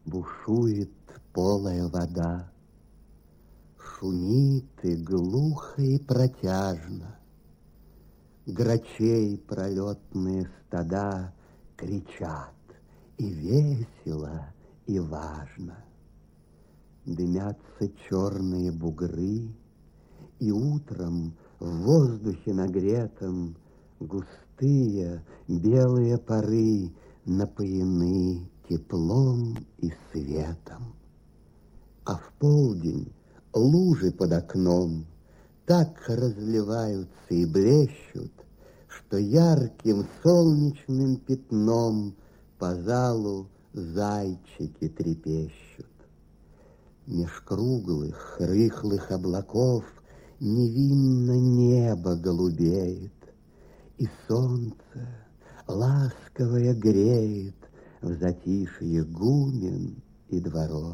Бушует полая вода, шумит и глухо, и протяжно. Грачей пролетные стада кричат, и весело, и важно. Дымятся черные бугры, и утром в воздухе нагретом густые белые пары напоены теплом и светом. А в полдень лужи под окном так разливаются и блещут, что ярким солнечным пятном по залу зайчики трепещут. Меж круглых, рыхлых облаков невинно небо голубеет, и солнце ласковое греет в затишье гумен и дворов.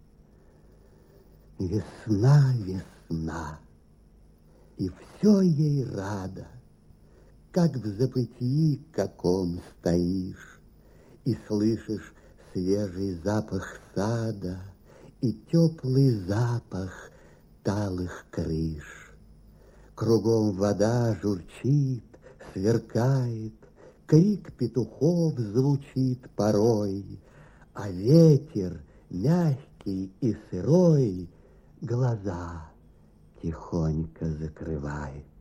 Весна, весна, и все ей радо, как в забытии каком стоишь, и слышишь свежий запах сада и теплый запах талых крыш. Кругом вода журчит, сверкает, крик петухов звучит порой, а ветер, мягкий и сырой, глаза тихонько закрывает.